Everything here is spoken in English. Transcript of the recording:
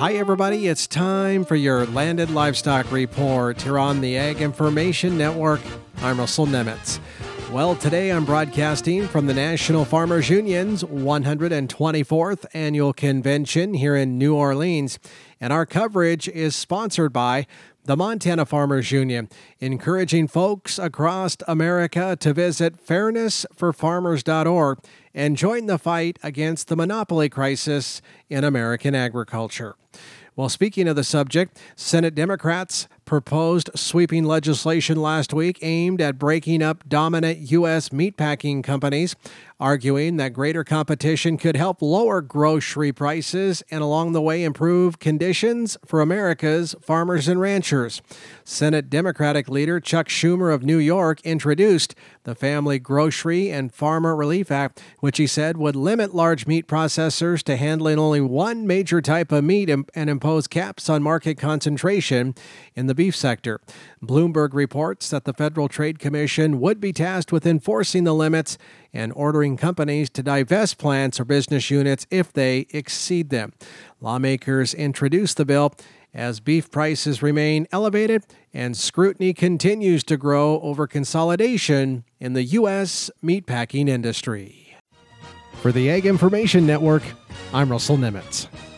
Hi, everybody. It's time for your Landed Livestock Report here on the Ag Information Network. I'm Russell Nemitz. Well, today I'm broadcasting from the National Farmers Union's 124th Annual Convention here in New Orleans, and our coverage is sponsored by the Montana Farmers Union, encouraging folks across America to visit fairnessforfarmers.org and join the fight against the monopoly crisis in American agriculture. Well, speaking of the subject, Senate Democrats proposed sweeping legislation last week aimed at breaking up dominant U.S. meatpacking companies, arguing that greater competition could help lower grocery prices and along the way improve conditions for America's farmers and ranchers. Senate Democratic leader Chuck Schumer of New York introduced the Family Grocery and Farmer Relief Act, which he said would limit large meat processors to handling only one major type of meat and impose caps on market concentration in the beef sector. Bloomberg reports that the Federal Trade Commission would be tasked with enforcing the limits and ordering companies to divest plants or business units if they exceed them. Lawmakers introduced the bill as beef prices remain elevated and scrutiny continues to grow over consolidation in the U.S. meatpacking industry. For the Ag Information Network, I'm Russell Nemitz.